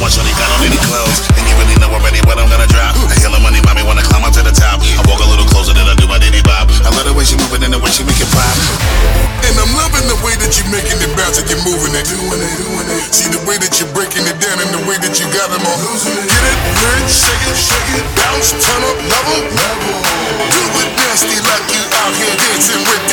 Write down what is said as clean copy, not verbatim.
my shorty got on any clothes. And you really know already what I'm gonna drop. I hear the money, mommy wanna climb up to the top. I walk a little closer than I do my diddy bop. I love the way she moving and the way she make it pop. And I'm loving the way that you're making it bounce and you're moving it. Doing it. See the way that you're breaking it down and the way that you got them all losing it. Get it, rich, shake it, bounce, turn up, level. Do it nasty like you out here dancing with